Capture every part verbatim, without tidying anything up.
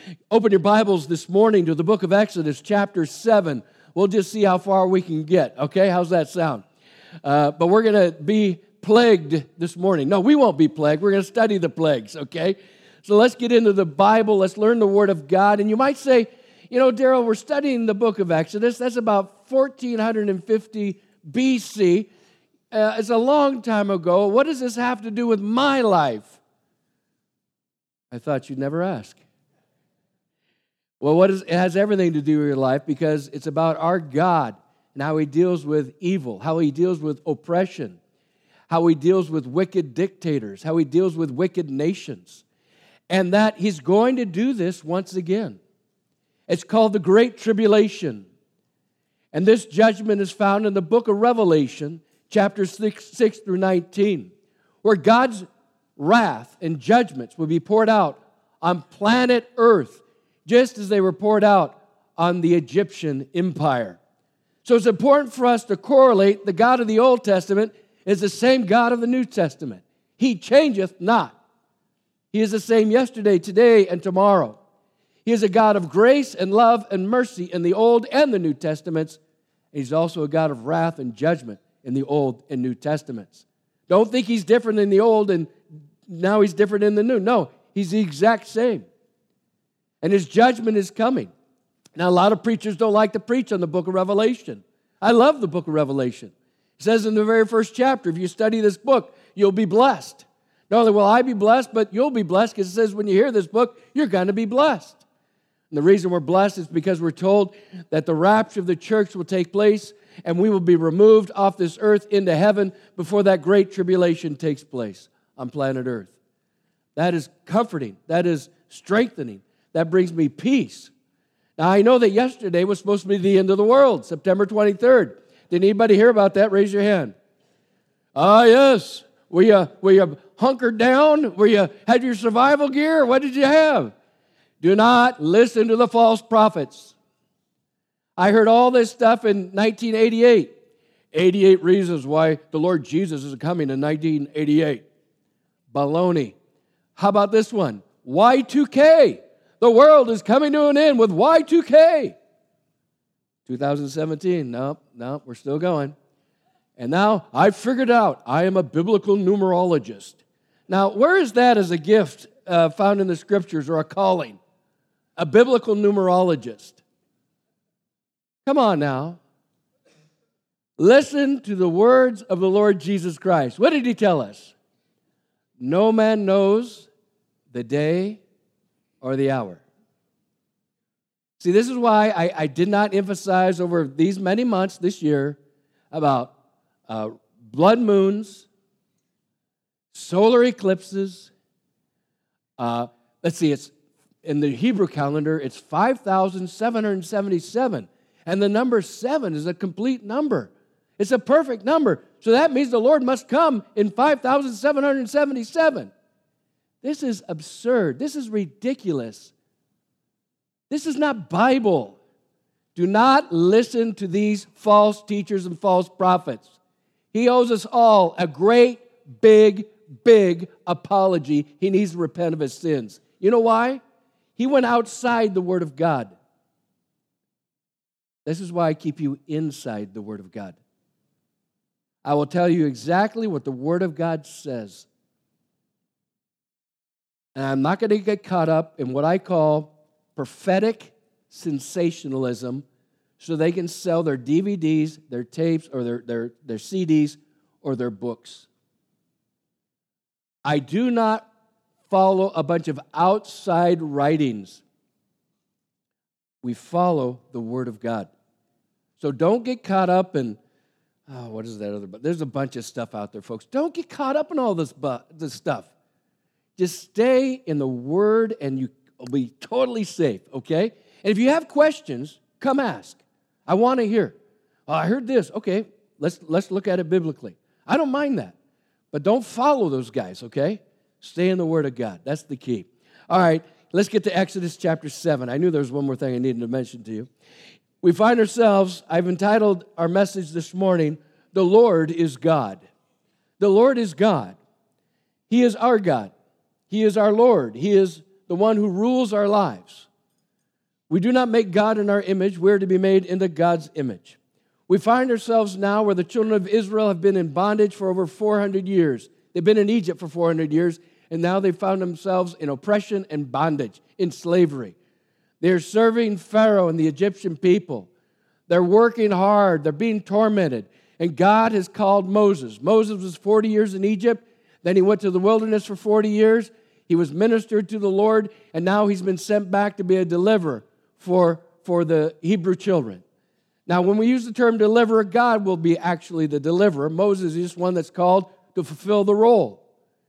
Open your Bibles this morning to the book of Exodus, chapter seven. We'll just see how far we can get, okay? How's that sound? Uh, but we're going to be plagued this morning. No, we won't be plagued. We're going to study the plagues, okay? So let's get into the Bible. Let's learn the Word of God. And you might say, you know, Daryl, we're studying the book of Exodus. That's about fourteen fifty B C. Uh, it's a long time ago. What does this have to do with my life? I thought you'd never ask. Well, what is, it has everything to do with your life because it's about our God and how He deals with evil, how He deals with oppression, how He deals with wicked dictators, how He deals with wicked nations, and that He's going to do this once again. It's called the Great Tribulation, and this judgment is found in the book of Revelation, chapter six, six through nineteen, where God's wrath and judgments will be poured out on planet Earth, just as they were poured out on the Egyptian empire. So it's important for us to correlate the God of the Old Testament is the same God of the New Testament. He changeth not. He is the same yesterday, today, and tomorrow. He is a God of grace and love and mercy in the Old and the New Testaments. He's also a God of wrath and judgment in the Old and New Testaments. Don't think He's different in the Old and now He's different in the New. No, He's the exact same. And His judgment is coming. Now, a lot of preachers don't like to preach on the book of Revelation. I love the book of Revelation. It says in the very first chapter, if you study this book, you'll be blessed. Not only will I be blessed, but you'll be blessed because it says when you hear this book, you're going to be blessed. And the reason we're blessed is because we're told that the rapture of the church will take place and we will be removed off this earth into heaven before that great tribulation takes place on planet Earth. That is comforting. That is strengthening. That brings me peace. Now, I know that yesterday was supposed to be the end of the world, September twenty-third. Did anybody hear about that? Raise your hand. Ah, yes. Were you, were you hunkered down? Were you had your survival gear? What did you have? Do not listen to the false prophets. I heard all this stuff in nineteen eighty-eight. eighty-eight reasons why the Lord Jesus is coming in nineteen eighty-eight. Baloney. How about this one? Y two K. The world is coming to an end with Y two K. twenty seventeen. Nope, nope, we're still going. And now I figured out I am a biblical numerologist. Now, where is that as a gift uh, found in the Scriptures or a calling? A biblical numerologist. Come on now. Listen to the words of the Lord Jesus Christ. What did He tell us? No man knows the day or the hour. See, this is why I, I did not emphasize over these many months this year about uh, blood moons, solar eclipses. Uh, let's see, it's in the Hebrew calendar, it's five thousand seven hundred seventy-seven. And the number seven is a complete number. It's a perfect number. So that means the Lord must come in five thousand seven hundred seventy-seven. This is absurd. This is ridiculous. This is not Bible. Do not listen to these false teachers and false prophets. He owes us all a great, big, big apology. He needs to repent of his sins. You know why? He went outside the Word of God. This is why I keep you inside the Word of God. I will tell you exactly what the Word of God says. And I'm not going to get caught up in what I call prophetic sensationalism so they can sell their D V Ds, their tapes, or their, their, their C Ds, or their books. I do not follow a bunch of outside writings. We follow the Word of God. So don't get caught up in, oh, what is that other, but there's a bunch of stuff out there, folks. Don't get caught up in all this, bu- this stuff. Just stay in the Word and you will be totally safe, okay? And if you have questions, come ask. I want to hear. Oh, I heard this. Okay, let's, let's look at it biblically. I don't mind that. But don't follow those guys, okay? Stay in the Word of God. That's the key. All right, let's get to Exodus chapter seven. I knew there was one more thing I needed to mention to you. We find ourselves, I've entitled our message this morning, The Lord is God. The Lord is God. He is our God. He is our Lord. He is the one who rules our lives. We do not make God in our image. We're to be made into God's image. We find ourselves now where the children of Israel have been in bondage for over four hundred years. They've been in Egypt for four hundred years, and now they've found themselves in oppression and bondage, in slavery. They're serving Pharaoh and the Egyptian people. They're working hard. They're being tormented. And God has called Moses. Moses was forty years in Egypt. Then he went to the wilderness for forty years. He was ministered to the Lord, and now he's been sent back to be a deliverer for, for the Hebrew children. Now, when we use the term deliverer, God will be actually the deliverer. Moses is just one that's called to fulfill the role.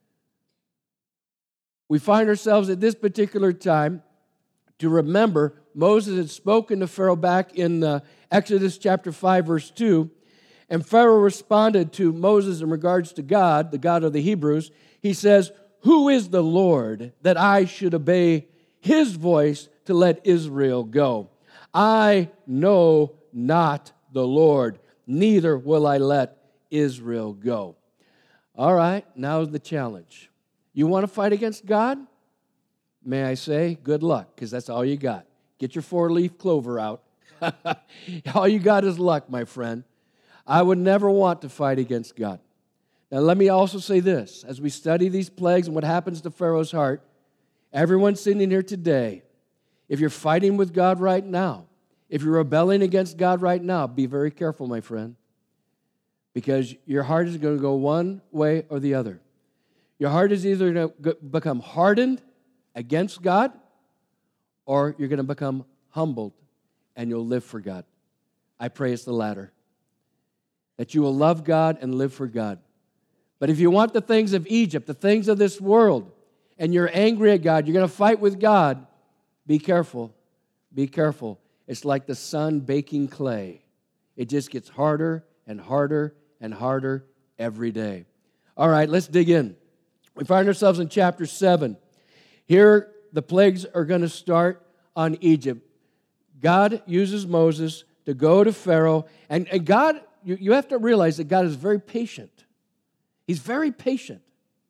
We find ourselves at this particular time to remember Moses had spoken to Pharaoh back in uh, Exodus chapter five, verse two, and Pharaoh responded to Moses in regards to God, the God of the Hebrews. He says, "Who is the Lord that I should obey his voice to let Israel go? I know not the Lord, neither will I let Israel go." All right, now's the challenge. You want to fight against God? May I say, good luck, because that's all you got. Get your four-leaf clover out. All you got is luck, my friend. I would never want to fight against God. Now, let me also say this. As we study these plagues and what happens to Pharaoh's heart, everyone sitting here today, if you're fighting with God right now, if you're rebelling against God right now, be very careful, my friend, because your heart is going to go one way or the other. Your heart is either going to become hardened against God, or you're going to become humbled and you'll live for God. I pray it's the latter, that you will love God and live for God. But if you want the things of Egypt, the things of this world, and you're angry at God, you're going to fight with God, be careful, be careful. It's like the sun baking clay. It just gets harder and harder and harder every day. All right, let's dig in. We find ourselves in chapter seven. Here, the plagues are going to start on Egypt. God uses Moses to go to Pharaoh. And, and God, you, you have to realize that God is very patient. He's very patient.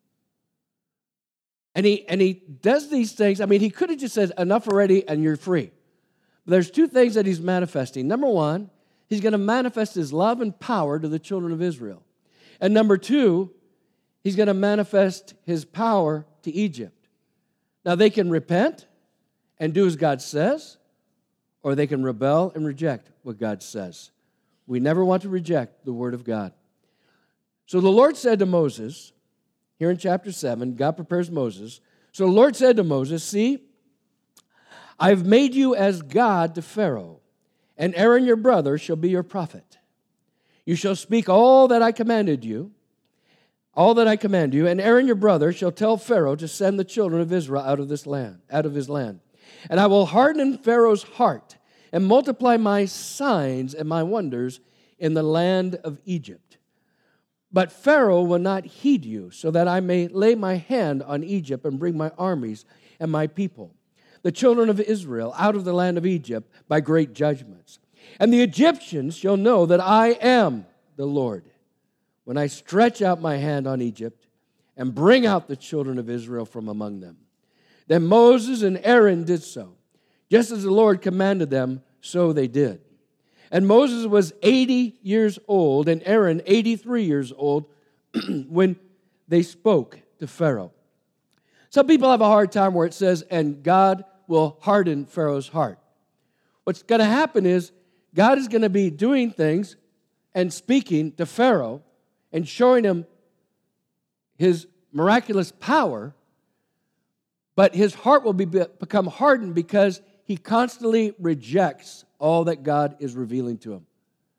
And he, and he does these things. I mean, he could have just said, enough already, and you're free. But there's two things that he's manifesting. Number one, he's going to manifest his love and power to the children of Israel. And number two, he's going to manifest his power to Egypt. Now, they can repent and do as God says, or they can rebel and reject what God says. We never want to reject the word of God. So the Lord said to Moses, here in chapter seven, God prepares Moses. So the Lord said to Moses, "See, I've made you as God to Pharaoh, and Aaron your brother shall be your prophet. You shall speak all that I commanded you, all that I command you, and Aaron your brother shall tell Pharaoh to send the children of Israel out of this land, out of his land. And I will harden Pharaoh's heart and multiply my signs and my wonders in the land of Egypt. But Pharaoh will not heed you, so that I may lay my hand on Egypt and bring my armies and my people, the children of Israel, out of the land of Egypt by great judgments. And the Egyptians shall know that I am the Lord, when I stretch out my hand on Egypt and bring out the children of Israel from among them." Then Moses and Aaron did so. Just as the Lord commanded them, so they did. And Moses was eighty years old, and Aaron eighty-three years old, when they spoke to Pharaoh. Some people have a hard time where it says, and God will harden Pharaoh's heart. What's going to happen is, God is going to be doing things and speaking to Pharaoh and showing him his miraculous power, but his heart will be, become hardened because he constantly rejects all that God is revealing to him.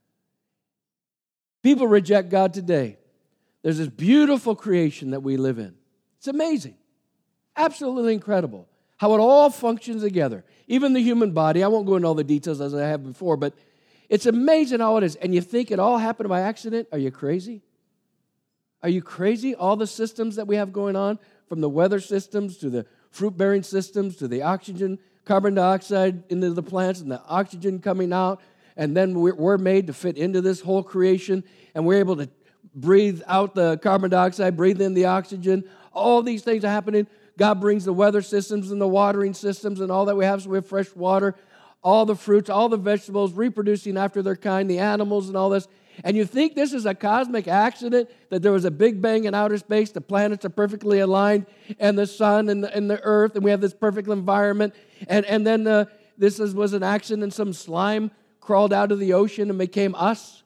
People reject God today. There's this beautiful creation that we live in. It's amazing. Absolutely incredible how it all functions together. Even the human body. I won't go into all the details as I have before, but it's amazing how it is. And you think it all happened by accident? Are you crazy? Are you crazy? All the systems that we have going on, from the weather systems to the fruit-bearing systems to the oxygen, carbon dioxide into the plants and the oxygen coming out, and then we're, we're made to fit into this whole creation, and we're able to breathe out the carbon dioxide, breathe in the oxygen. All these things are happening. God brings the weather systems and the watering systems and all that we have, so we have fresh water. all the fruits, all the vegetables, reproducing after their kind, the animals and all this. And you think this is a cosmic accident, that there was a big bang in outer space, the planets are perfectly aligned, and the sun and the, and the earth, and we have this perfect environment. And, and then uh, this is, was an accident, and some slime crawled out of the ocean and became us.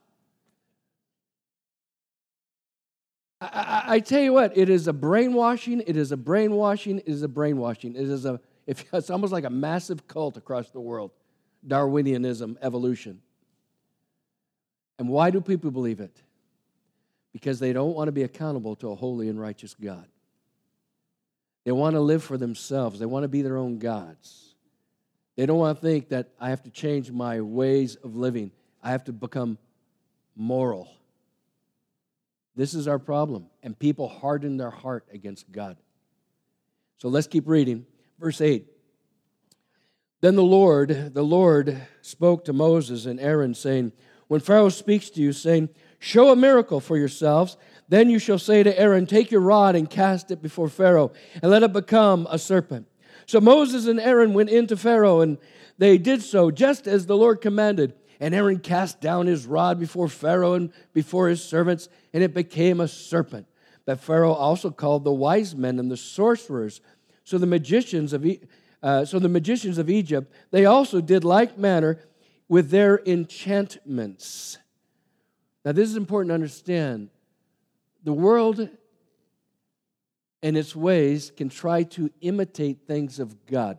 I, I, I tell you what, it is a brainwashing, it is a brainwashing, it is a brainwashing. It is a, it's almost like a massive cult across the world. Darwinianism, evolution. And why do people believe it? Because they don't want to be accountable to a holy and righteous God. They want to live for themselves. They want to be their own gods. They don't want to think that I have to change my ways of living. I have to become moral. This is our problem. And people harden their heart against God. So let's keep reading. Verse eight. Then the Lord, the Lord spoke to Moses and Aaron, saying, when Pharaoh speaks to you, saying, show a miracle for yourselves, then you shall say to Aaron, take your rod and cast it before Pharaoh, and let it become a serpent. So Moses and Aaron went into Pharaoh, and they did so just as the Lord commanded. And Aaron cast down his rod before Pharaoh and before his servants, and it became a serpent. But Pharaoh also called the wise men and the sorcerers. So the magicians of uh, so the magicians of Egypt, they also did like manner with their enchantments. Now, this is important to understand. The world and its ways can try to imitate things of God.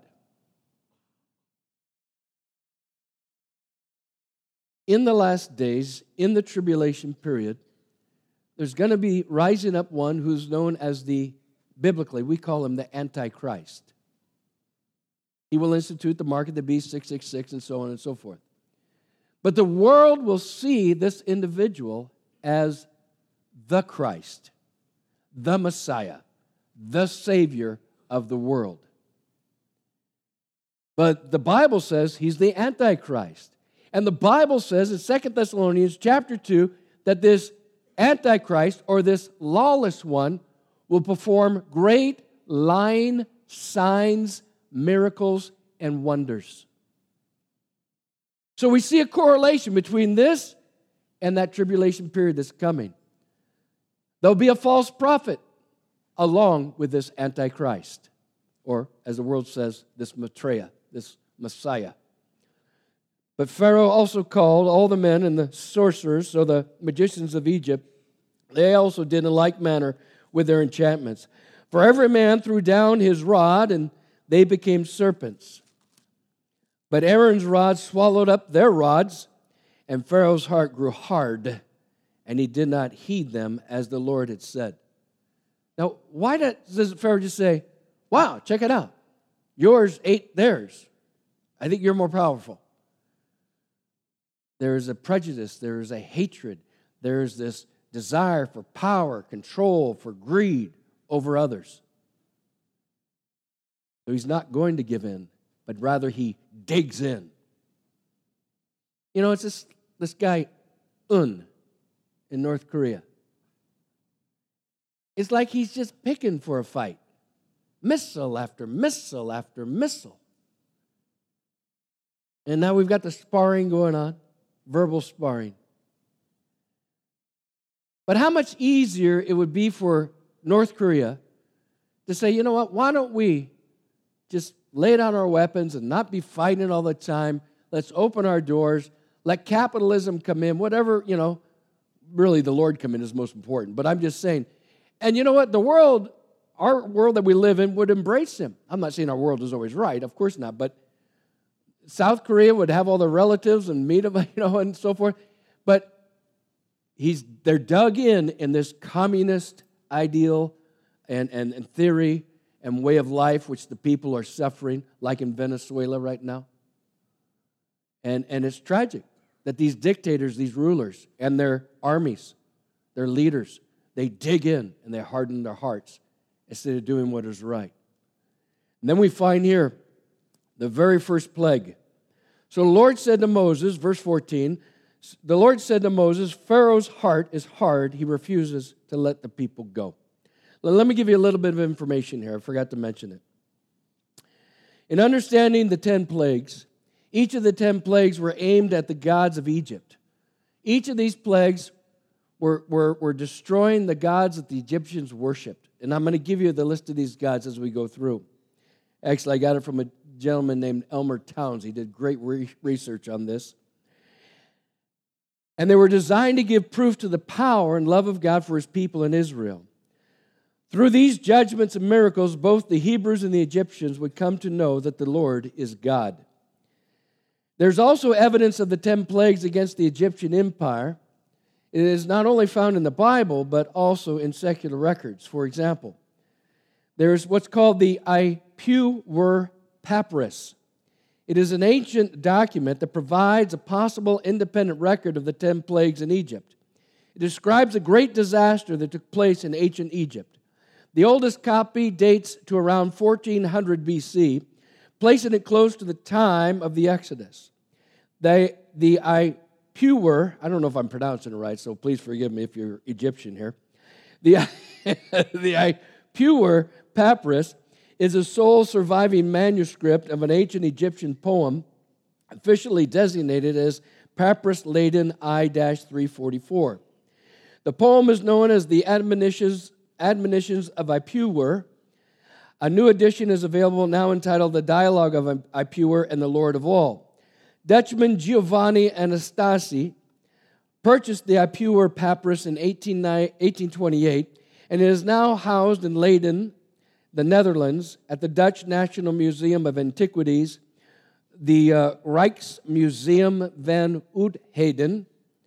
In the last days, in the tribulation period, there's going to be rising up one who's known as the, biblically, we call him the Antichrist. He will institute the mark of the beast, six six six, and so on and so forth. But the world will see this individual as the Christ, the Messiah, the Savior of the world. But the Bible says he's the Antichrist. And the Bible says in Second Thessalonians chapter two that this Antichrist, or this lawless one, will perform great lying signs, miracles, and wonders. So we see a correlation between this and that tribulation period that's coming. There'll be a false prophet along with this Antichrist, or as the world says, this Maitreya, this Messiah. But Pharaoh also called all the men and the sorcerers, so the magicians of Egypt, they also did in like manner with their enchantments. For every man threw down his rod, and they became serpents. But Aaron's rod swallowed up their rods, and Pharaoh's heart grew hard, and he did not heed them as the Lord had said. Now, why does Pharaoh just say, wow, check it out. Yours ate theirs. I think you're more powerful. There is a prejudice. There is a hatred. There is this desire for power, control, for greed over others. So he's not going to give in, but rather he digs in. You know, it's this, this guy, Un, in North Korea. It's like he's just picking for a fight. Missile after missile after missile. And now we've got the sparring going on, verbal sparring. But how much easier it would be for North Korea to say, you know what, why don't we just lay down our weapons and not be fighting all the time. Let's open our doors. Let capitalism come in. Whatever, you know, really the Lord come in is most important. But I'm just saying. And you know what? The world, our world that we live in would embrace him. I'm not saying our world is always right. Of course not. But South Korea would have all the relatives and meet them, you know, and so forth. But he's they're dug in in this communist ideal and, and, and theory and way of life, which the people are suffering, like in Venezuela right now. And, and it's tragic that these dictators, these rulers, and their armies, their leaders, they dig in and they harden their hearts instead of doing what is right. And then we find here the very first plague. So the Lord said to Moses, verse fourteen, the Lord said to Moses, Pharaoh's heart is hard. He refuses to let the people go. Let me give you a little bit of information here. I forgot to mention it. In understanding the ten plagues, Each of the ten plagues were aimed at the gods of Egypt. Each of these plagues were, were, were destroying the gods that the Egyptians worshipped. And I'm going to give you the list of these gods as we go through. Actually, I got it from a gentleman named Elmer Towns. He did great re- research on this. And they were designed to give proof to the power and love of God for His people in Israel. Through these judgments and miracles, both the Hebrews and the Egyptians would come to know that the Lord is God. There's also evidence of the ten plagues against the Egyptian empire. It is not only found in the Bible, but also in secular records. For example, there's what's called the Ipuwer Papyrus. It is an ancient document that provides a possible independent record of the ten plagues in Egypt. It describes a great disaster that took place in ancient Egypt. The oldest copy dates to around fourteen hundred B C, placing it close to the time of the Exodus. They, the Ipuwer, I don't know if I'm pronouncing it right, so please forgive me if you're Egyptian here. The, the Ipuwer Papyrus is a sole surviving manuscript of an ancient Egyptian poem officially designated as Papyrus Laden I three forty-four. The poem is known as the Admonitions, Admonitions of Ipuwer. A new edition is available now entitled The Dialogue of Ipuwer and the Lord of All. Dutchman Giovanni Anastasi purchased the Ipuwer Papyrus in eighteen twenty-eight, and it is now housed in Leiden, the Netherlands, at the Dutch National Museum of Antiquities, the uh, Rijksmuseum van Oudheden.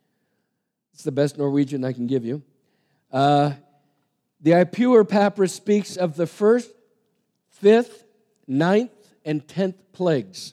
It's the best Norwegian I can give you. Uh, the Ipuwer Papyrus speaks of the first, fifth, ninth, and tenth plagues.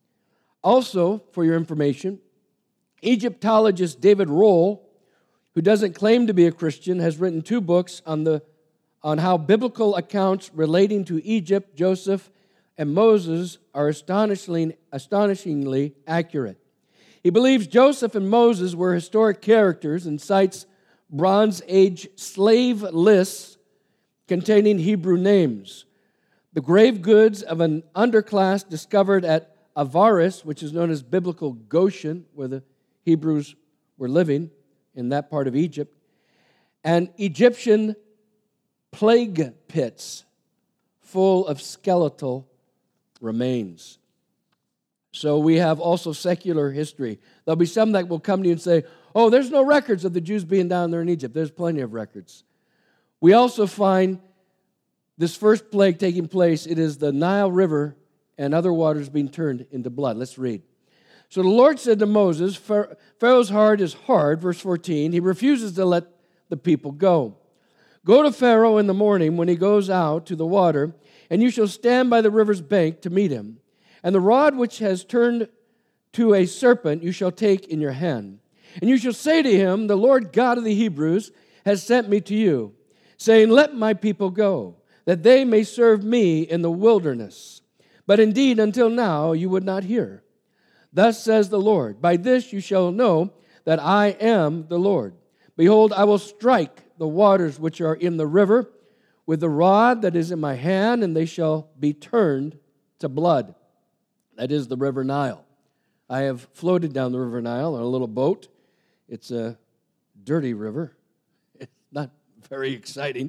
Also, for your information, Egyptologist David Roll, who doesn't claim to be a Christian, has written two books on the on how biblical accounts relating to Egypt, Joseph, and Moses are astonishingly, astonishingly accurate. He believes Joseph and Moses were historic characters and cites Bronze Age slave lists containing Hebrew names. The grave goods of an underclass discovered at Avaris, which is known as biblical Goshen, where the Hebrews were living in that part of Egypt, and Egyptian plague pits full of skeletal remains. So we have also secular history. There'll be some that will come to you and say, oh, there's no records of the Jews being down there in Egypt. There's plenty of records. We also find this first plague taking place. It is the Nile River and other waters being turned into blood. Let's read. So the Lord said to Moses, Pharaoh's heart is hard, verse fourteen. He refuses to let the people go. Go to Pharaoh in the morning when he goes out to the water, and you shall stand by the river's bank to meet him. And the rod which has turned to a serpent you shall take in your hand. And you shall say to him, the Lord God of the Hebrews has sent me to you, saying, let my people go, that they may serve me in the wilderness. But indeed, until now you would not hear. Thus says the Lord, by this you shall know that I am the Lord. Behold, I will strike the waters which are in the river with the rod that is in my hand, and they shall be turned to blood. That is the river Nile. I have floated down the river Nile on a little boat. It's a dirty river. It's not very exciting.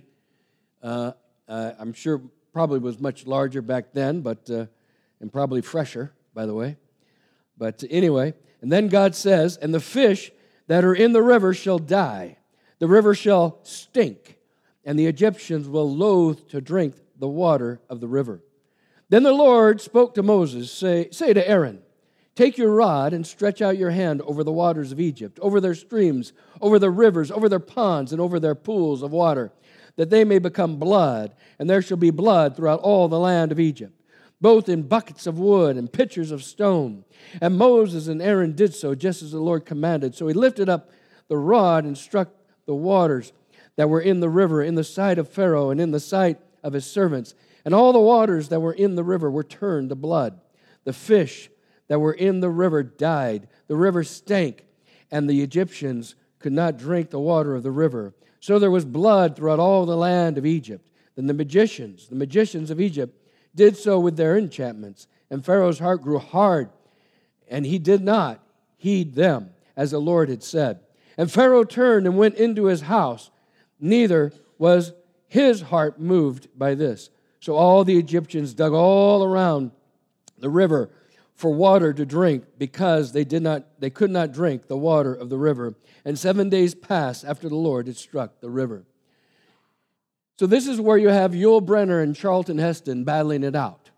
Uh, uh, I'm sure probably was much larger back then, but uh, and probably fresher, by the way. But anyway, and then God says, and the fish that are in the river shall die. The river shall stink, and the Egyptians will loathe to drink the water of the river. Then the Lord spoke to Moses, say, say to Aaron, take your rod and stretch out your hand over the waters of Egypt, over their streams, over their rivers, over their ponds, and over their pools of water, that they may become blood, and there shall be blood throughout all the land of Egypt, both in buckets of wood and pitchers of stone. And Moses and Aaron did so, just as the Lord commanded. So he lifted up the rod and struck the waters that were in the river in the sight of Pharaoh and in the sight of his servants. And all the waters that were in the river were turned to blood. The fish that were in the river died. The river stank, and the Egyptians could not drink the water of the river. So there was blood throughout all the land of Egypt. Then the magicians, the magicians of Egypt, did so with their enchantments. And Pharaoh's heart grew hard, And he did not heed them, as the Lord had said. And Pharaoh turned and went into his house. Neither was his heart moved by this. So all the Egyptians dug all around the river for water to drink, because they did not, they could not drink the water of the river. And seven days passed after the Lord had struck the river. So this is where you have Yul Brynner and Charlton Heston battling it out.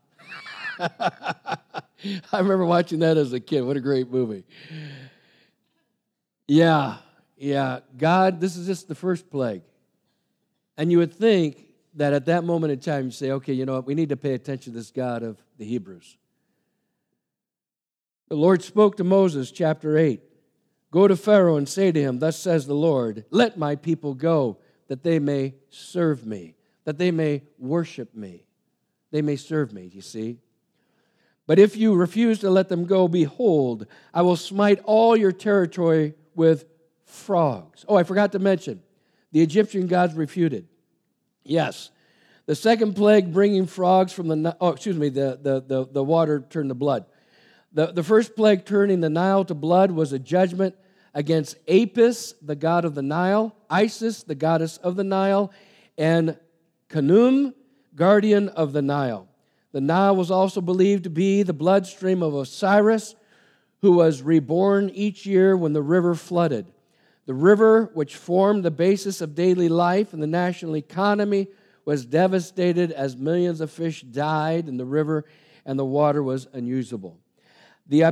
I remember watching that as a kid. What a great movie. Yeah, yeah. God, this is just the first plague. And you would think that at that moment in time, you say, okay, you know what? We need to pay attention to this God of the Hebrews. The Lord spoke to Moses, chapter eight. Go to Pharaoh and say to him, thus says the Lord, let my people go, that they may serve me, that they may worship me. They may serve me, you see. But if you refuse to let them go, behold, I will smite all your territory with frogs. Oh, I forgot to mention, the Egyptian gods refuted. Yes, the second plague bringing frogs from the, oh, excuse me, the, the, the, the water turned to blood. The, the first plague turning the Nile to blood was a judgment against Apis, the god of the Nile, Isis, the goddess of the Nile, and Khnum, guardian of the Nile. The Nile was also believed to be the bloodstream of Osiris, who was reborn each year when the river flooded. The river, which formed the basis of daily life and the national economy, was devastated as millions of fish died in the river and the water was unusable. The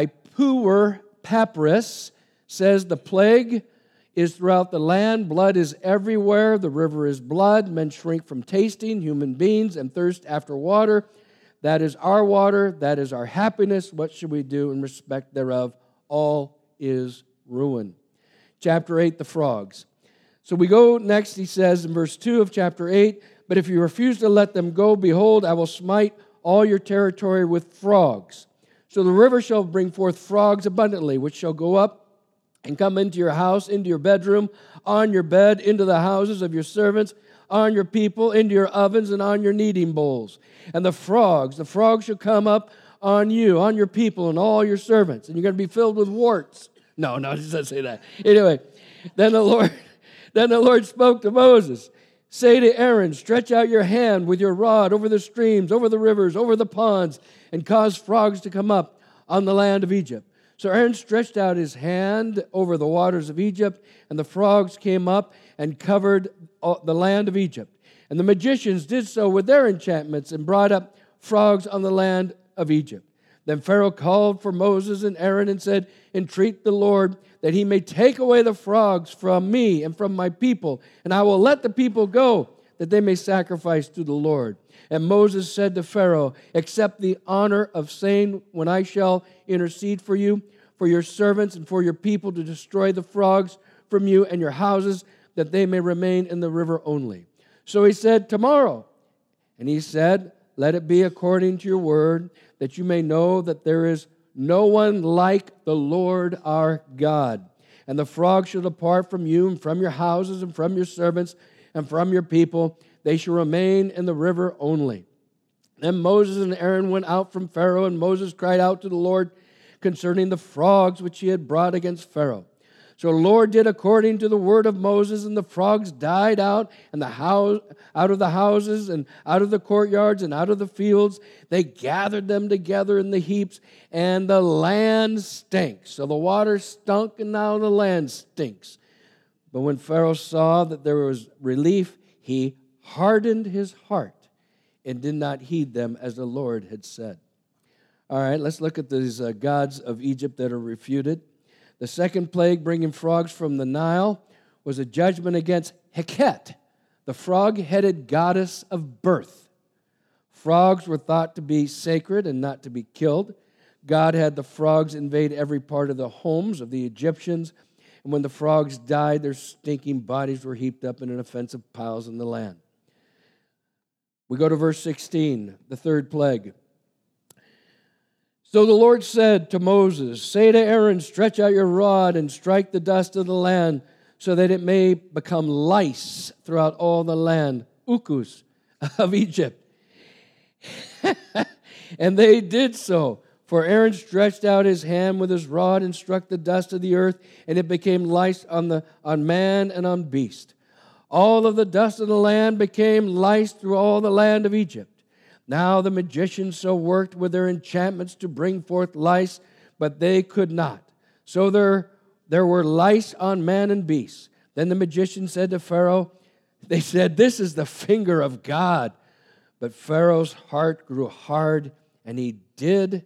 Ipuwer Papyrus says the plague is throughout the land. Blood is everywhere. The river is blood. Men shrink from tasting human beings and thirst after water. That is our water. That is our happiness. What should we do in respect thereof? All is ruin. Chapter eight, the frogs. So we go next, he says in verse two of chapter eight, but if you refuse to let them go, behold, I will smite all your territory with frogs. So the river shall bring forth frogs abundantly, which shall go up and come into your house, into your bedroom, on your bed, into the houses of your servants, on your people, into your ovens, and on your kneading bowls. And the frogs, the frogs shall come up on you, on your people, and all your servants. And you're going to be filled with warts. No, no, it doesn't say that. Anyway, then the Lord, then the Lord spoke to Moses. Say to Aaron, stretch out your hand with your rod over the streams, over the rivers, over the ponds, and cause frogs to come up on the land of Egypt. So Aaron stretched out his hand over the waters of Egypt, and the frogs came up and covered the land of Egypt. And the magicians did so with their enchantments and brought up frogs on the land of Egypt. Then Pharaoh called for Moses and Aaron and said, entreat the Lord that he may take away the frogs from me and from my people, and I will let the people go, that they may sacrifice to the Lord. And Moses said to Pharaoh, accept the honor of saying, when I shall intercede for you, for your servants and for your people, to destroy the frogs from you and your houses, that they may remain in the river only. So he said, tomorrow. And he said, let it be according to your word, that you may know that there is no one like the Lord our God. And the frogs shall depart from you and from your houses and from your servants and from your people. They shall remain in the river only. Then Moses and Aaron went out from Pharaoh, and Moses cried out to the Lord concerning the frogs which he had brought against Pharaoh. So the Lord did according to the word of Moses, and the frogs died out, and the house, out of the houses, and out of the courtyards, and out of the fields. They gathered them together in the heaps, and the land stank. So the water stunk, and now the land stinks. But when Pharaoh saw that there was relief, he hardened his heart and did not heed them as the Lord had said. All right, let's look at these uh, gods of Egypt that are refuted. The second plague, bringing frogs from the Nile, was a judgment against Heket, the frog-headed goddess of birth. Frogs were thought to be sacred and not to be killed. God had the frogs invade every part of the homes of the Egyptians, and when the frogs died, their stinking bodies were heaped up in an offensive piles in the land. We go to verse sixteen, the third plague. So the Lord said to Moses, say to Aaron, stretch out your rod and strike the dust of the land, so that it may become lice throughout all the land, ukus, of Egypt. And they did so, For Aaron stretched out his hand with his rod and struck the dust of the earth, and it became lice on, the, on man and on beast. All of the dust of the land became lice through all the land of Egypt. Now the magicians so worked with their enchantments to bring forth lice, but they could not. So there, there were lice on man and beast. Then the magician said to Pharaoh, they said, "This is the finger of God." But Pharaoh's heart grew hard, and he did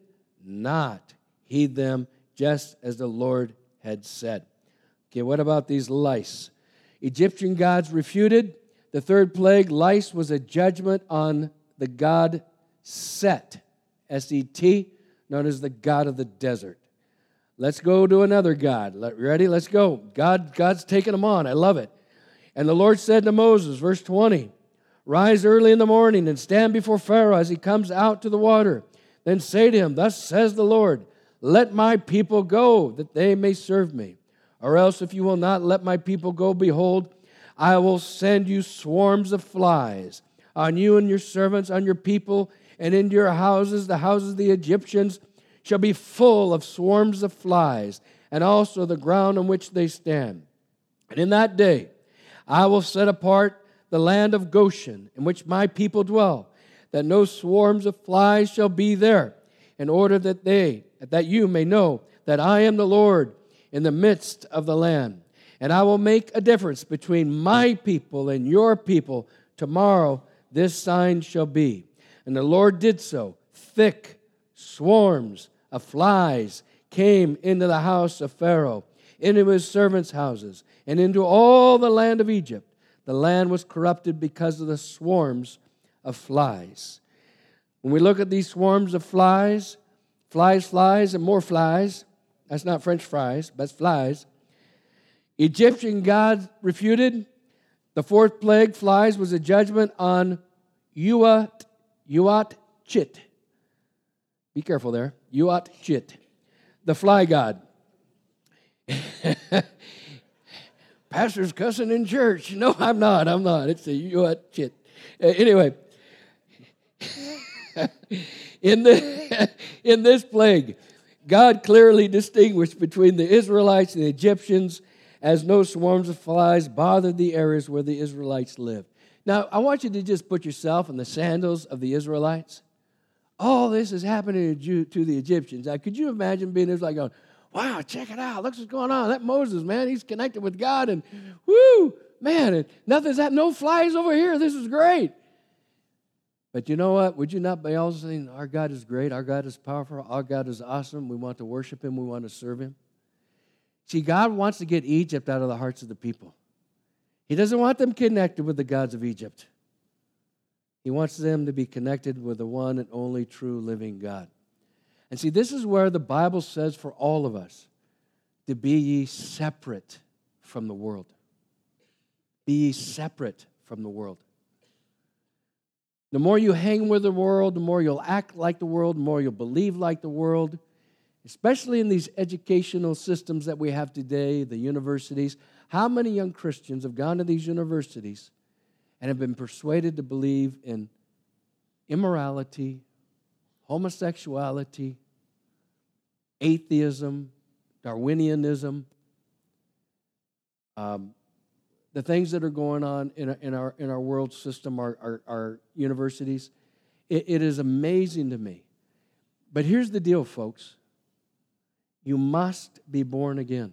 not heed them, just as the Lord had said. Okay, what about these lice? Egyptian gods refuted. The third plague, lice, was a judgment on the god Set, S E T, known as the god of the desert. Let's go to another god. Ready? Let's go. God, God's taking them on. I love it. And the Lord said to Moses, verse twenty, "Rise early in the morning and stand before Pharaoh as he comes out to the water. Then say to him, 'Thus says the Lord, let my people go, that they may serve me. Or else if you will not let my people go, behold, I will send you swarms of flies on you and your servants, on your people, and into your houses. The houses of the Egyptians shall be full of swarms of flies, and also the ground on which they stand. And in that day I will set apart the land of Goshen, in which my people dwell, that no swarms of flies shall be there, in order that they, that you may know that I am the Lord in the midst of the land. And I will make a difference between my people and your people. Tomorrow this sign shall be." And the Lord did so. Thick swarms of flies came into the house of Pharaoh, into his servants' houses, and into all the land of Egypt. The land was corrupted because of the swarms of flies. When we look at these swarms of flies, flies, flies, and more flies, that's not French fries, but flies. Egyptian gods refuted. The fourth plague, flies, was a judgment on Uat, Uat Chit. Be careful there. Uat Chit, the fly god. Pastor's cussing in church. No, I'm not. I'm not. It's a Uat Chit. Uh, anyway, in, the, in this plague, God clearly distinguished between the Israelites and the Egyptians, as no swarms of flies bothered the areas where the Israelites lived. Now, I want you to just put yourself in the sandals of the Israelites. All this is happening to the Egyptians. Now, could you imagine being there like going, "Wow, check it out. Look what's going on. That Moses, man, he's connected with God. And whoo, man, and nothing's happening. No flies over here. This is great." But you know what? Would you not be also saying, our God is great, our God is powerful, our God is awesome, we want to worship Him, we want to serve Him? See, God wants to get Egypt out of the hearts of the people. He doesn't want them connected with the gods of Egypt. He wants them to be connected with the one and only true living God. And see, this is where the Bible says for all of us, to be ye separate from the world. Be ye separate from the world. The more you hang with the world, the more you'll act like the world, the more you'll believe like the world, especially in these educational systems that we have today, the universities. How many young Christians have gone to these universities and have been persuaded to believe in immorality, homosexuality, atheism, Darwinianism, um, the things that are going on in our, in our, in our world system, our, our, our universities? It, it is amazing to me. But here's the deal, folks. You must be born again.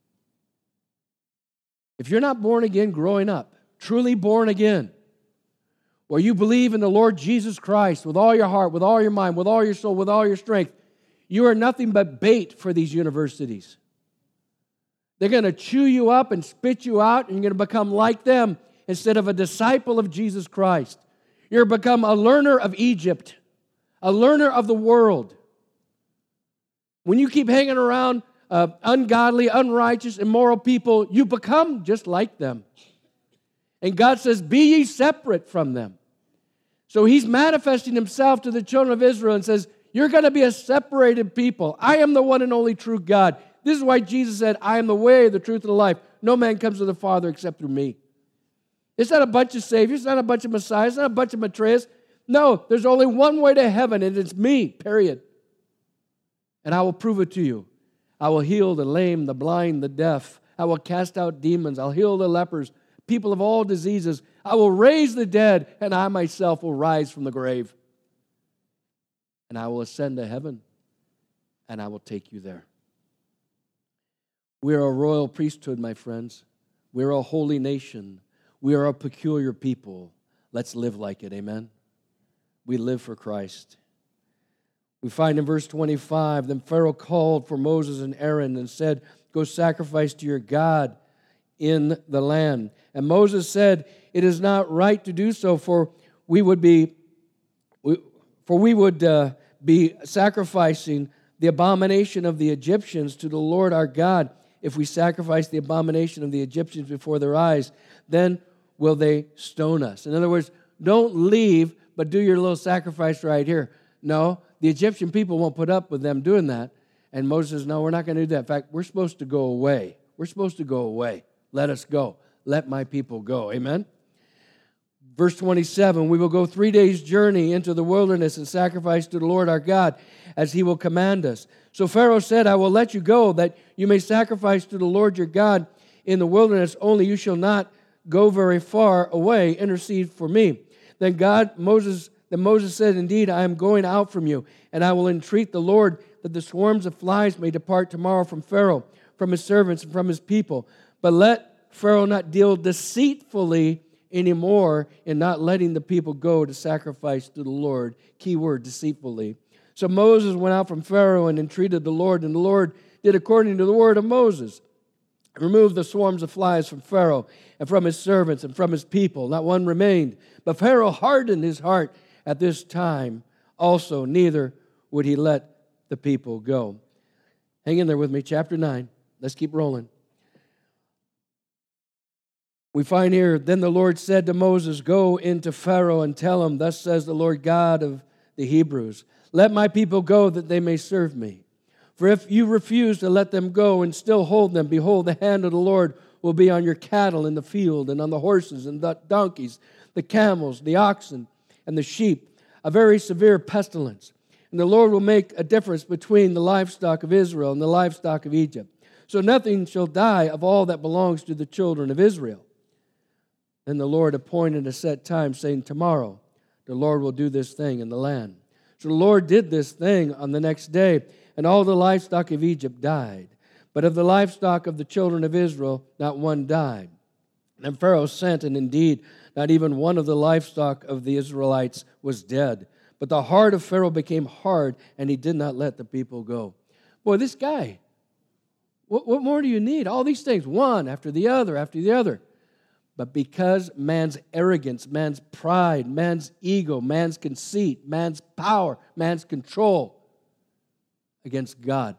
If you're not born again growing up, truly born again, where you believe in the Lord Jesus Christ with all your heart, with all your mind, with all your soul, with all your strength, you are nothing but bait for these universities. They're going to chew you up and spit you out, and you're going to become like them instead of a disciple of Jesus Christ. You're going to become a learner of Egypt, a learner of the world. When you keep hanging around uh, ungodly, unrighteous, immoral people, you become just like them. And God says, be ye separate from them. So He's manifesting Himself to the children of Israel and says, you're going to be a separated people. I am the one and only true God. This is why Jesus said, I am the way, the truth, and the life. No man comes to the Father except through me. It's not a bunch of saviors. It's not a bunch of messiahs. It's not a bunch of maitreya. No, there's only one way to heaven, and it's me, period. and I will prove it to you. I will heal the lame, the blind, the deaf. I will cast out demons. I'll heal the lepers, people of all diseases. I will raise the dead, and I myself will rise from the grave. And I will ascend to heaven, and I will take you there. We are a royal priesthood, my friends. We are a holy nation. We are a peculiar people. Let's live like it, amen? We live for Christ. We find in verse twenty-five, then Pharaoh called for Moses and Aaron and said, go sacrifice to your God in the land. And Moses said, it is not right to do so, for we would be, for we would uh, be sacrificing the abomination of the Egyptians to the Lord our God. If we sacrifice the abomination of the Egyptians before their eyes, then will they stone us. In other words, don't leave, but do your little sacrifice right here. No, the Egyptian people won't put up with them doing that. And Moses says, no, we're not going to do that. In fact, we're supposed to go away. We're supposed to go away. Let us go. Let my people go. Amen? Verse twenty-seven, we will go three days' journey into the wilderness and sacrifice to the Lord our God as he will command us. So Pharaoh said, I will let you go that you may sacrifice to the Lord your God in the wilderness, only you shall not go very far away. Intercede for me. Then God, Moses, then Moses said, indeed, I am going out from you, and I will entreat the Lord that the swarms of flies may depart tomorrow from Pharaoh, from his servants, and from his people. But let Pharaoh not deal deceitfully anymore in not letting the people go to sacrifice to the Lord. Key word, deceitfully. So Moses went out from Pharaoh and entreated the Lord, and the Lord did according to the word of Moses. Removed the swarms of flies from Pharaoh and from his servants and from his people. Not one remained. But Pharaoh hardened his heart at this time. Also, neither would he let the people go. Hang in there with me, chapter nine. Let's keep rolling. We find here, then the Lord said to Moses, go into Pharaoh and tell him, thus says the Lord God of the Hebrews, let my people go that they may serve me. For if you refuse to let them go and still hold them, behold, the hand of the Lord will be on your cattle in the field and on the horses and the donkeys, the camels, the oxen, and the sheep, a very severe pestilence. And the Lord will make a difference between the livestock of Israel and the livestock of Egypt. So nothing shall die of all that belongs to the children of Israel. Then the Lord appointed a set time, saying, tomorrow the Lord will do this thing in the land. So the Lord did this thing on the next day, and all the livestock of Egypt died. But of the livestock of the children of Israel, not one died. And Pharaoh sent, and indeed, not even one of the livestock of the Israelites was dead. But the heart of Pharaoh became hard, and he did not let the people go. Boy, this guy, what, what more do you need? All these things, one after the other, after the other. But because man's arrogance, man's pride, man's ego, man's conceit, man's power, man's control against God.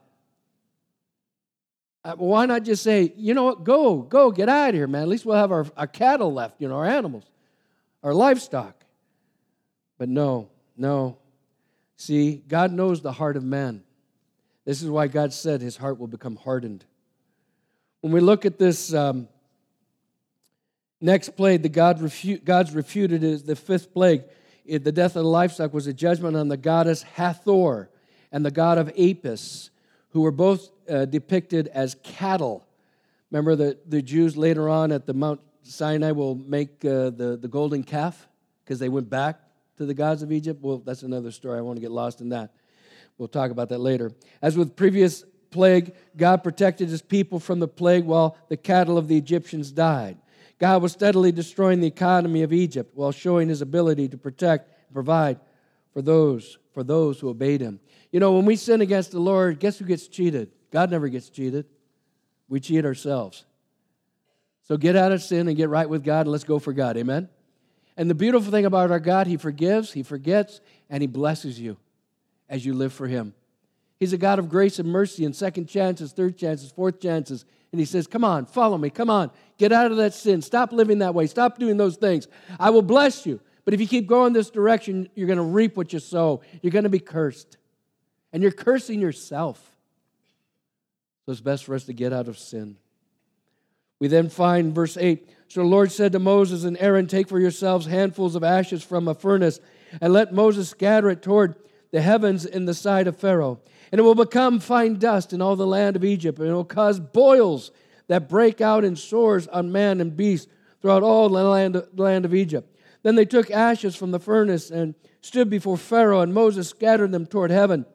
Uh, why not just say, you know what, go, go, get out of here, man. At least we'll have our, our cattle left, you know, our animals, our livestock. But no, no. See, God knows the heart of man. This is why God said his heart will become hardened. When we look at this um, next plague, the God refu- God's refuted is the fifth plague. It, the death of the livestock was a judgment on the goddess Hathor and the god of Apis, who were both uh, depicted as cattle. Remember the, the Jews later on at the Mount Sinai will make uh, the, the golden calf because they went back to the gods of Egypt? Well, that's another story. I won't get lost in that. We'll talk about that later. As with previous plague, God protected his people from the plague while the cattle of the Egyptians died. God was steadily destroying the economy of Egypt while showing his ability to protect and provide for those, for those who obeyed him. You know, when we sin against the Lord, guess who gets cheated? God never gets cheated. We cheat ourselves. So get out of sin and get right with God, and let's go for God. Amen? And the beautiful thing about our God, he forgives, he forgets, and he blesses you as you live for him. He's a God of grace and mercy and second chances, third chances, fourth chances. And he says, come on, follow me. Come on, get out of that sin. Stop living that way. Stop doing those things. I will bless you. But if you keep going this direction, you're going to reap what you sow. You're going to be cursed. And you're cursing yourself. So it's best for us to get out of sin. We then find verse eight. So the Lord said to Moses and Aaron, take for yourselves handfuls of ashes from a furnace, and let Moses scatter it toward the heavens in the sight of Pharaoh. And it will become fine dust in all the land of Egypt, and it will cause boils that break out in sores on man and beast throughout all the land, the land of Egypt. Then they took ashes from the furnace and stood before Pharaoh, and Moses scattered them toward heaven.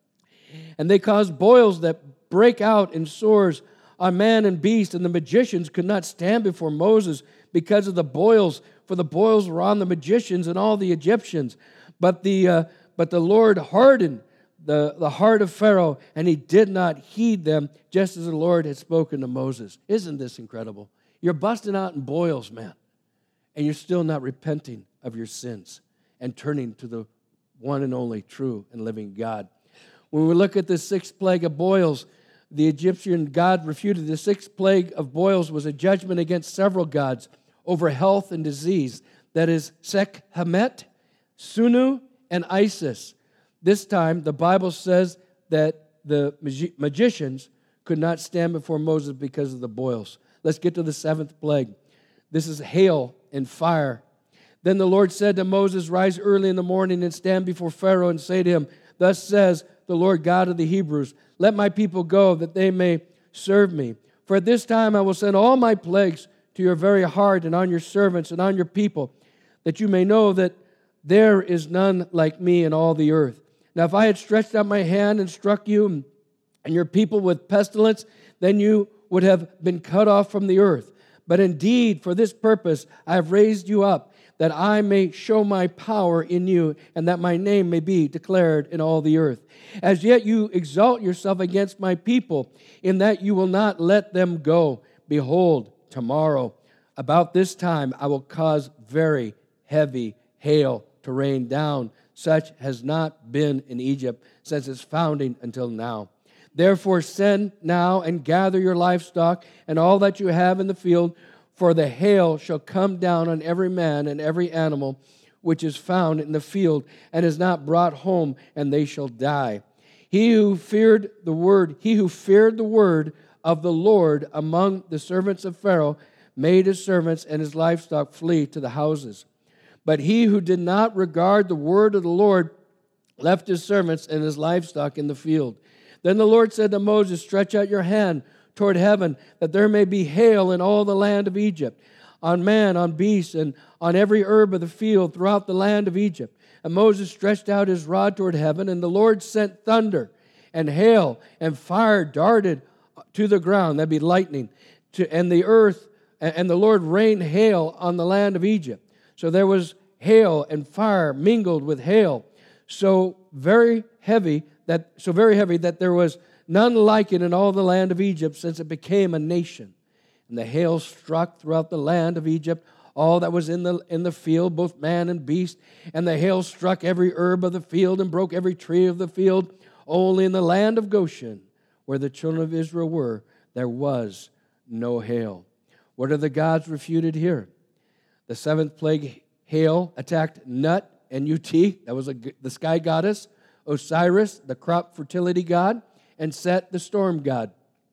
And they caused boils that break out in sores on man and beast, and the magicians could not stand before Moses because of the boils, for the boils were on the magicians and all the Egyptians. But the uh, but the Lord hardened the, the heart of Pharaoh, and he did not heed them, just as the Lord had spoken to Moses. Isn't this incredible? You're busting out in boils, man, and you're still not repenting of your sins and turning to the one and only true and living God. When we look at the sixth plague of boils, the Egyptian god refuted. The sixth plague of boils was a judgment against several gods over health and disease. That is Sekhmet, Sunu, and Isis. This time, the Bible says that the magi- magicians could not stand before Moses because of the boils. Let's get to the seventh plague. This is hail and fire. Then the Lord said to Moses, "Rise early in the morning and stand before Pharaoh and say to him, 'Thus says the Lord God of the Hebrews, let my people go that they may serve me. For at this time I will send all my plagues to your very heart and on your servants and on your people, that you may know that there is none like me in all the earth. Now if I had stretched out my hand and struck you and your people with pestilence, then you would have been cut off from the earth. But indeed, for this purpose I have raised you up, that I may show my power in you, and that my name may be declared in all the earth. As yet you exalt yourself against my people, in that you will not let them go. Behold, tomorrow, about this time, I will cause very heavy hail to rain down, such has not been in Egypt since its founding until now. Therefore send now and gather your livestock and all that you have in the field, for the hail shall come down on every man and every animal which is found in the field and is not brought home, and they shall die. He who feared the word, he who feared the word of the Lord among the servants of Pharaoh made his servants and his livestock flee to the houses. But he who did not regard the word of the Lord left his servants and his livestock in the field. Then the Lord said to Moses, stretch out your hand toward heaven, that there may be hail in all the land of Egypt, on man, on beast, and on every herb of the field throughout the land of Egypt. And Moses stretched out his rod toward heaven, and the Lord sent thunder and hail, and fire darted to the ground, that'd be lightning, to, and the earth, and the Lord rained hail on the land of Egypt. So there was hail and fire mingled with hail, so very heavy that so very heavy that there was none like it in all the land of Egypt, since it became a nation. And the hail struck throughout the land of Egypt all that was in the in the field, both man and beast. And the hail struck every herb of the field and broke every tree of the field. Only in the land of Goshen, where the children of Israel were, there was no hail. What are the gods refuted here? The seventh plague, hail, attacked Nut, N U T, that was a, the sky goddess, Osiris, the crop fertility god, and Set, the storm god.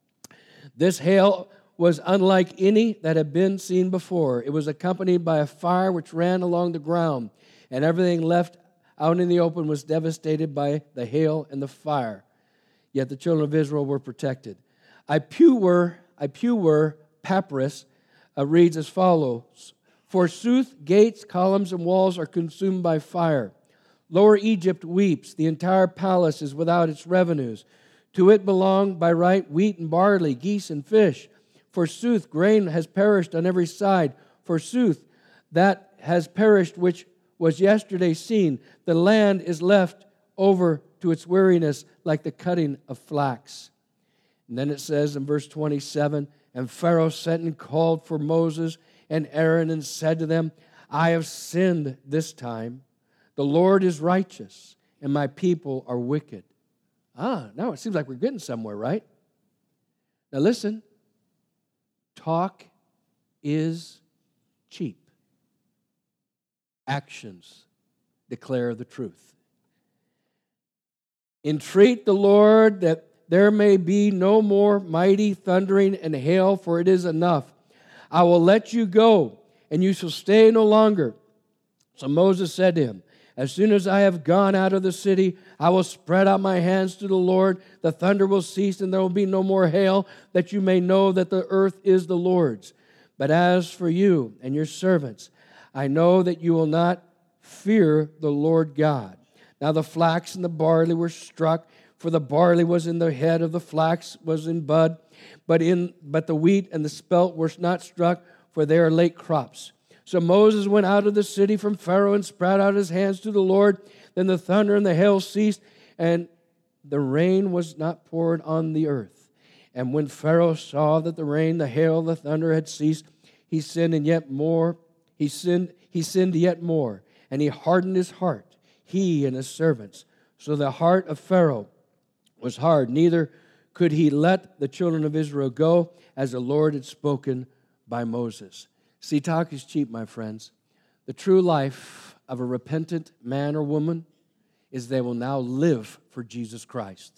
This hail was unlike any that had been seen before. It was accompanied by a fire which ran along the ground, and everything left out in the open was devastated by the hail and the fire. Yet the children of Israel were protected. Ipuwer, Ipuwer Papyrus uh, reads as follows: Forsooth, gates, columns, and walls are consumed by fire. Lower Egypt weeps. The entire palace is without its revenues. To it belong by right wheat and barley, geese and fish. Forsooth, grain has perished on every side. Forsooth, that has perished which was yesterday seen. The land is left over to its weariness like the cutting of flax. And then it says in verse twenty-seven, and Pharaoh sent and called for Moses and Aaron and said to them, I have sinned this time. The Lord is righteous, and my people are wicked. Ah, now it seems like we're getting somewhere, right? Now listen, talk is cheap. Actions declare the truth. Entreat the Lord that there may be no more mighty thundering and hail, for it is enough. I will let you go, and you shall stay no longer. So Moses said to him, As soon as I have gone out of the city, I will spread out my hands to the Lord. The thunder will cease, and there will be no more hail, that you may know that the earth is the Lord's. But as for you and your servants, I know that you will not fear the Lord God. Now the flax and the barley were struck, for the barley was in the head of the flax was in bud, but in but the wheat and the spelt were not struck, for they are late crops. So Moses went out of the city from Pharaoh and spread out his hands to the Lord. Then the thunder and the hail ceased, and the rain was not poured on the earth. And when Pharaoh saw that the rain, the hail, the thunder had ceased, he sinned and yet more. He sinned, he sinned yet more, and he hardened his heart, he and his servants. So the heart of Pharaoh was hard, neither could he let the children of Israel go, as the Lord had spoken by Moses. See, talk is cheap, my friends. The true life of a repentant man or woman is they will now live for Jesus Christ.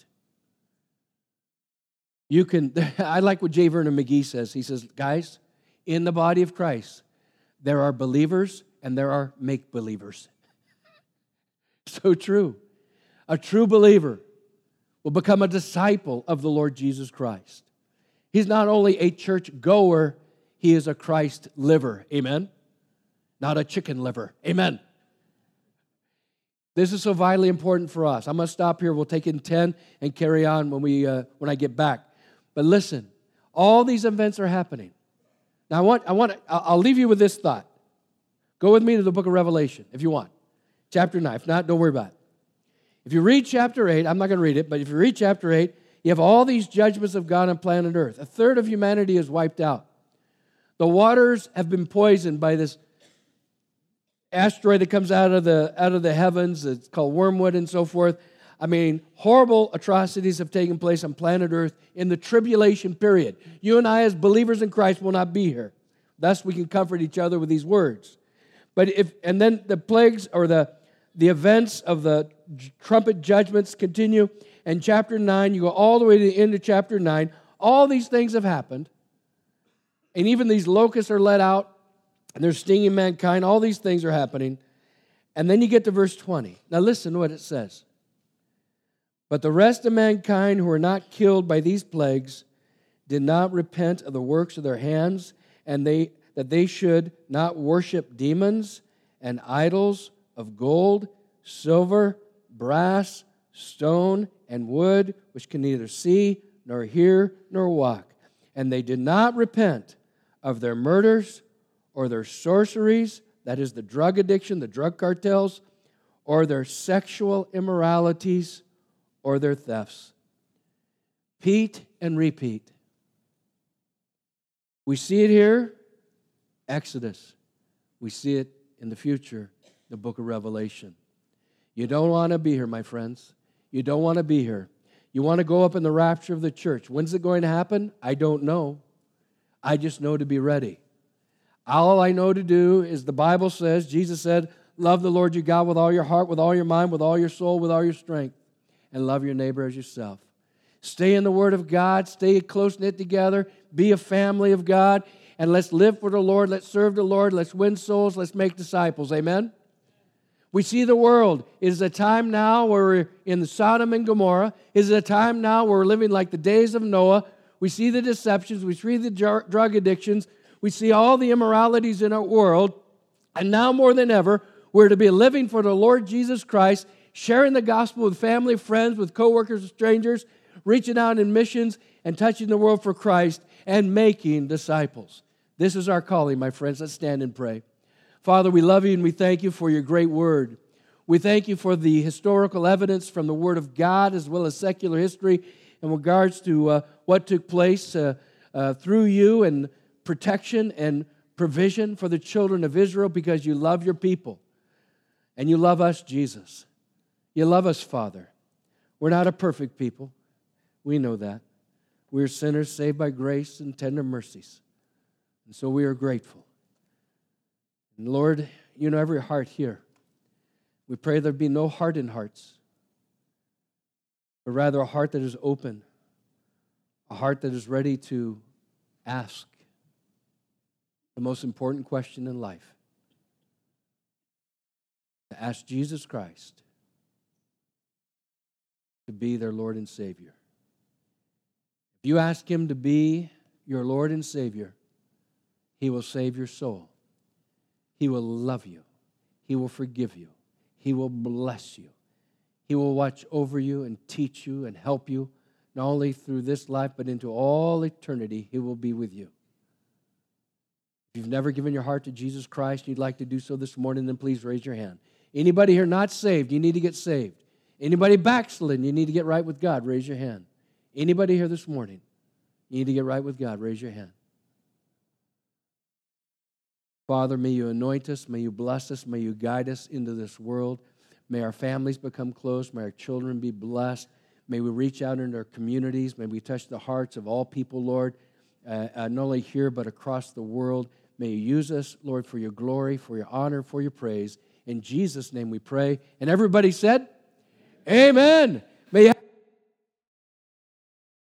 You can, I like what J. Vernon McGee says. He says, guys, in the body of Christ, there are believers and there are make-believers. So true. A true believer will become a disciple of the Lord Jesus Christ. He's not only a church goer, he is a Christ liver. Amen? Not a chicken liver. Amen. This is so vitally important for us. I'm going to stop here. We'll take in ten and carry on when we uh, when I get back. But listen, all these events are happening. Now I want I want I'll leave you with this thought. Go with me to the book of Revelation if you want. Chapter nine. If not, don't worry about it. If you read chapter eight, I'm not going to read it, but if you read chapter eight, you have all these judgments of God on planet Earth. A third of humanity is wiped out. The waters have been poisoned by this asteroid that comes out of the out of the heavens. It's called wormwood and so forth. I mean, horrible atrocities have taken place on planet Earth in the tribulation period. You and I, as believers in Christ, will not be here. Thus, we can comfort each other with these words. But if and then the plagues or the the events of the trumpet judgments continue. And chapter nine, you go all the way to the end of chapter nine. All these things have happened. And even these locusts are let out, and they're stinging mankind. All these things are happening. And then you get to verse twenty. Now listen to what it says. But the rest of mankind who were not killed by these plagues did not repent of the works of their hands, and they that they should not worship demons and idols of gold, silver, brass, stone, and wood, which can neither see, nor hear, nor walk. And they did not repent of their murders or their sorceries, that is the drug addiction, the drug cartels, or their sexual immoralities, or their thefts. Repeat and repeat. We see it here, Exodus. We see it in the future, the book of Revelation. You don't want to be here, my friends. You don't want to be here. You want to go up in the rapture of the church. When's it going to happen? I don't know. I just know to be ready. All I know to do is the Bible says, Jesus said, love the Lord your God with all your heart, with all your mind, with all your soul, with all your strength, and love your neighbor as yourself. Stay in the Word of God. Stay close-knit together. Be a family of God. And let's live for the Lord. Let's serve the Lord. Let's win souls. Let's make disciples. Amen? We see the world. It is a time now where we're in the Sodom and Gomorrah. It is a time now where we're living like the days of Noah. We see the deceptions. We see the drug addictions. We see all the immoralities in our world. And now more than ever, we're to be living for the Lord Jesus Christ, sharing the gospel with family, friends, with coworkers, and strangers, reaching out in missions and touching the world for Christ and making disciples. This is our calling, my friends. Let's stand and pray. Father, we love you and we thank you for your great word. We thank you for the historical evidence from the Word of God as well as secular history in regards to uh, what took place uh, uh, through you and protection and provision for the children of Israel, because you love your people and you love us, Jesus. You love us, Father. We're not a perfect people. We know that. We're sinners saved by grace and tender mercies. And so we are grateful. And Lord, you know every heart here. We pray there be no hardened hearts, but rather a heart that is open, a heart that is ready to ask the most important question in life. to ask Jesus Christ to be their Lord and Savior. If you ask Him to be your Lord and Savior, He will save your soul. He will love you. He will forgive you. He will bless you. He will watch over you and teach you and help you, not only through this life, but into all eternity. He will be with you. If you've never given your heart to Jesus Christ and you'd like to do so this morning, then please raise your hand. Anybody here not saved, you need to get saved. Anybody backslidden, you need to get right with God, raise your hand. Anybody here this morning, you need to get right with God, raise your hand. Father, may you anoint us, may you bless us, may you guide us into this world. May our families become close, may our children be blessed. May we reach out into our communities, may we touch the hearts of all people, Lord, uh, uh, not only here but across the world. May you use us, Lord, for your glory, for your honor, for your praise. In Jesus' name we pray. And everybody said, Amen.